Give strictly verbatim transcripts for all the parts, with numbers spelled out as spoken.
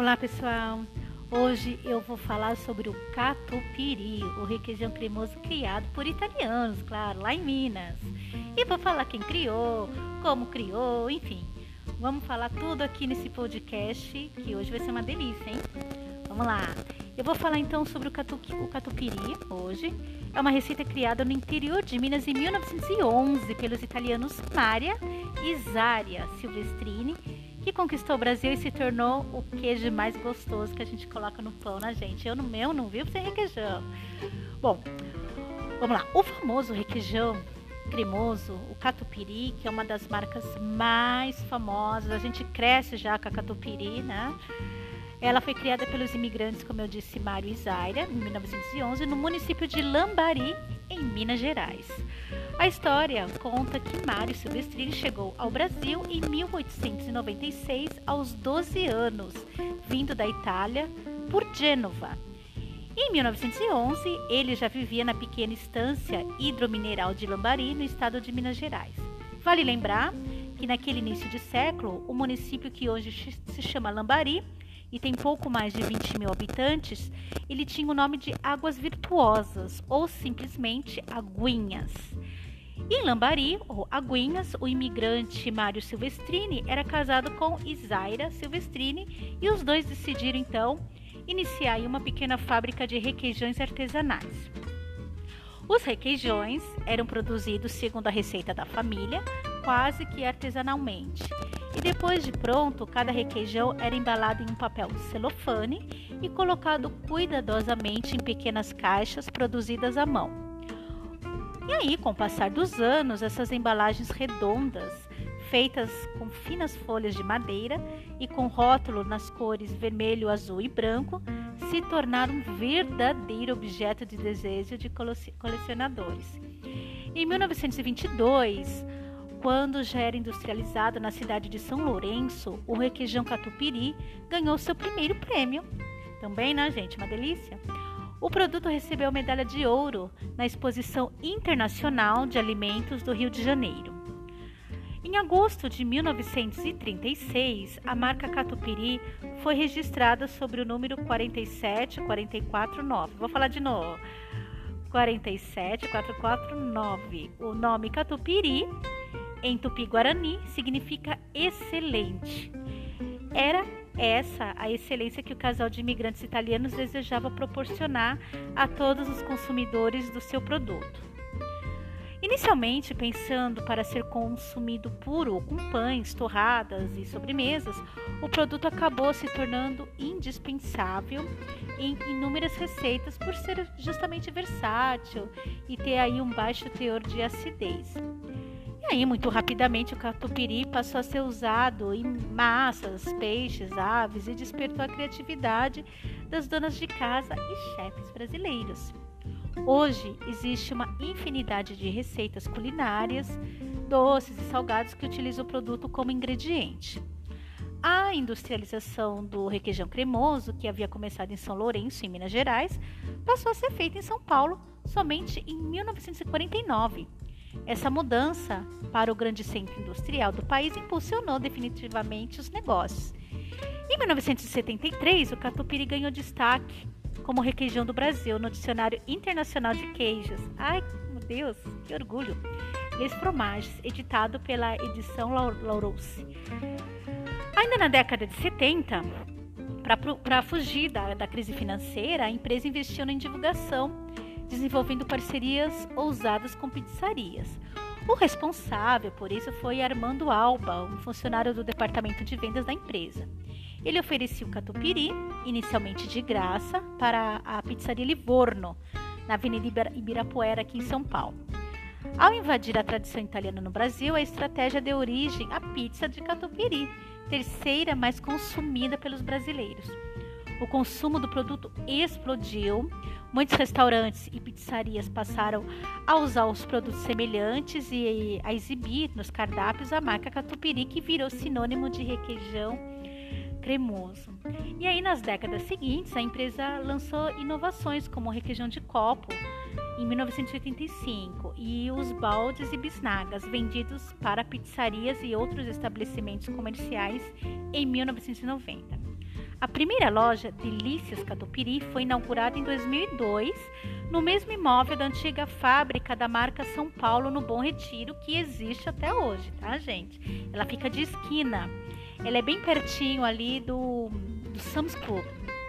Olá pessoal, hoje eu vou falar sobre o catupiry, o requeijão cremoso criado por italianos, claro, lá em Minas. E vou falar quem criou, como criou, enfim. Vamos falar tudo aqui nesse podcast, que hoje vai ser uma delícia, hein? Vamos lá. Eu vou falar então sobre o, catu, o catupiry hoje. É uma receita criada no interior de Minas em mil novecentos e onze pelos italianos Maria e Zaria Silvestrini, que conquistou o Brasil e se tornou o queijo mais gostoso que a gente coloca no pão, né, gente? Eu no meu não vivo sem requeijão. Bom, vamos lá. O famoso requeijão cremoso, o catupiry, que é uma das marcas mais famosas. A gente cresce já com a catupiry, né? Ela foi criada pelos imigrantes, como eu disse, Mário e Zaira, em mil novecentos e onze, no município de Lambari, em Minas Gerais. A história conta que Mário Silvestrini chegou ao Brasil em mil oitocentos e noventa e seis, aos doze anos, vindo da Itália por Gênova. Em mil novecentos e onze, ele já vivia na pequena estância hidromineral de Lambari, no estado de Minas Gerais. Vale lembrar que naquele início de século, o município que hoje se chama Lambari e tem pouco mais de vinte mil habitantes, ele tinha o nome de Águas Virtuosas, ou simplesmente Aguinhas. Em Lambari, ou Aguinhas, o imigrante Mário Silvestrini era casado com Isaira Silvestrini e os dois decidiram então iniciar uma pequena fábrica de requeijões artesanais. Os requeijões eram produzidos segundo a receita da família, quase que artesanalmente. E depois de pronto, cada requeijão era embalado em um papel celofane e colocado cuidadosamente em pequenas caixas produzidas à mão. E aí, com o passar dos anos, essas embalagens redondas, feitas com finas folhas de madeira e com rótulo nas cores vermelho, azul e branco, se tornaram um verdadeiro objeto de desejo de colecionadores. Em mil novecentos e vinte e dois, quando já era industrializado na cidade de São Lourenço, o requeijão catupiry ganhou seu primeiro prêmio. Também, né, gente? Uma delícia. O produto recebeu a medalha de ouro na Exposição Internacional de Alimentos do Rio de Janeiro. Em agosto de mil novecentos e trinta e seis, a marca Catupiry foi registrada sob o número quarenta sete quatro quatro nove. Vou falar de novo. quarenta sete quatro quatro nove. O nome Catupiry, em Tupi-Guarani, significa excelente. Era essa a excelência que o casal de imigrantes italianos desejava proporcionar a todos os consumidores do seu produto. Inicialmente, pensando para ser consumido puro, com pães, torradas e sobremesas, o produto acabou se tornando indispensável em inúmeras receitas por ser justamente versátil e ter aí um baixo teor de acidez. E aí, muito rapidamente, o catupiry passou a ser usado em massas, peixes, aves e despertou a criatividade das donas de casa e chefes brasileiros. Hoje, existe uma infinidade de receitas culinárias, doces e salgados que utilizam o produto como ingrediente. A industrialização do requeijão cremoso, que havia começado em São Lourenço, em Minas Gerais, passou a ser feita em São Paulo somente em mil novecentos e quarenta e nove. Essa mudança para o grande centro industrial do país impulsionou definitivamente os negócios. Em mil novecentos e setenta e três, o catupiry ganhou destaque como requeijão do Brasil no Dicionário Internacional de Queijos. Ai, meu Deus, que orgulho! Les Fromages, editado pela edição Larousse. Ainda na década de setenta, para fugir da, da crise financeira, a empresa investiu em divulgação, desenvolvendo parcerias ousadas com pizzarias. O responsável por isso foi Armando Alba, um funcionário do departamento de vendas da empresa. Ele oferecia o catupiry, inicialmente de graça, para a pizzaria Livorno, na Avenida Ibirapuera, aqui em São Paulo. Ao invadir a tradição italiana no Brasil, a estratégia deu origem à pizza de catupiry, terceira mais consumida pelos brasileiros. O consumo do produto explodiu, muitos restaurantes e pizzarias passaram a usar os produtos semelhantes e a exibir nos cardápios a marca Catupiry, que virou sinônimo de requeijão cremoso. E aí, nas décadas seguintes, a empresa lançou inovações como o requeijão de copo em mil novecentos e oitenta e cinco e os baldes e bisnagas vendidos para pizzarias e outros estabelecimentos comerciais em mil novecentos e noventa. A primeira loja, Delícias Catupiry, foi inaugurada em dois mil e dois, no mesmo imóvel da antiga fábrica da marca São Paulo, no Bom Retiro, que existe até hoje, tá, gente? Ela fica de esquina. Ela é bem pertinho ali do, do Sam's Club.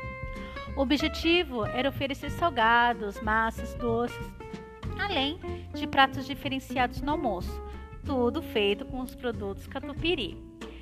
O objetivo era oferecer salgados, massas, doces, além de pratos diferenciados no almoço, tudo feito com os produtos Catupiry.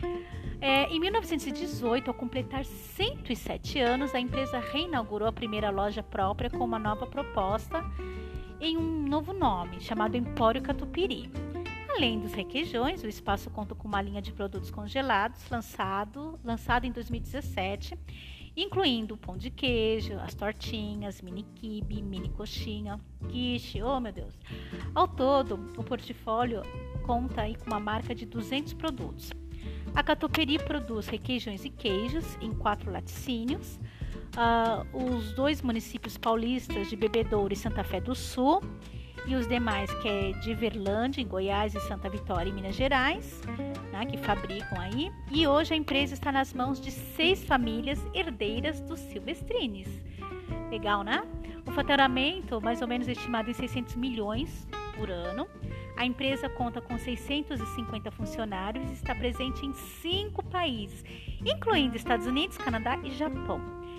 É, em mil novecentos e dezoito, ao completar cento e sete anos, a empresa reinaugurou a primeira loja própria com uma nova proposta em um novo nome, chamado Empório Catupiry. Além dos requeijões, o espaço conta com uma linha de produtos congelados lançado, lançado em dois mil e dezessete, incluindo o pão de queijo, as tortinhas, mini quibe, mini coxinha, quiche, oh meu Deus. Ao todo, o portfólio conta aí com uma marca de duzentos produtos. A Catupiry produz requeijões e queijos em quatro laticínios. Uh, os dois municípios paulistas de Bebedouro e Santa Fé do Sul, e os demais, que é de Verlândia, em Goiás, e Santa Vitória, em Minas Gerais, né, que fabricam aí. E hoje a empresa está nas mãos de seis famílias herdeiras dos Silvestrines. Legal, né? O faturamento, mais ou menos estimado em seiscentos milhões por ano. A empresa conta com seiscentos e cinquenta funcionários e está presente em cinco países, incluindo Estados Unidos, Canadá e Japão.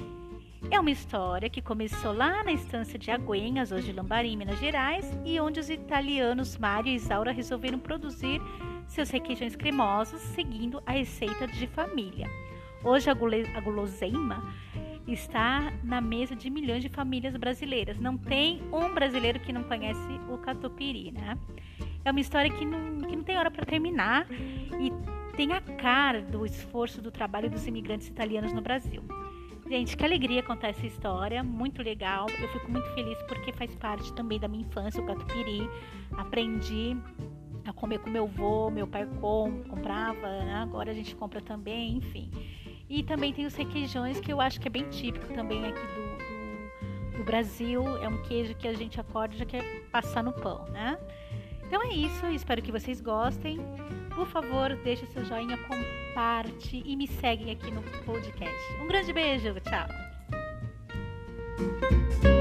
É uma história que começou lá na estância de Agüenhas, hoje Lambari, em Minas Gerais, e onde os italianos Mário e Isaura resolveram produzir seus requeijões cremosos, seguindo a receita de família. Hoje a guloseima está na mesa de milhões de famílias brasileiras. Não tem um brasileiro que não conhece o Catupiry, né? É uma história que não, que não tem hora para terminar e tem a cara do esforço do trabalho dos imigrantes italianos no Brasil. Gente, que alegria contar essa história, muito legal. Eu fico muito feliz porque faz parte também da minha infância, o Catupiry. Aprendi a comer com meu avô, meu pai com, comprava, né? Agora a gente compra também, enfim. E também tem os requeijões, que eu acho que é bem típico também aqui do, do, do Brasil. É um queijo que a gente acorda e já quer passar no pão, né? Então é isso, espero que vocês gostem. Por favor, deixe seu joinha, compartilhe e me seguem aqui no podcast. Um grande beijo, tchau!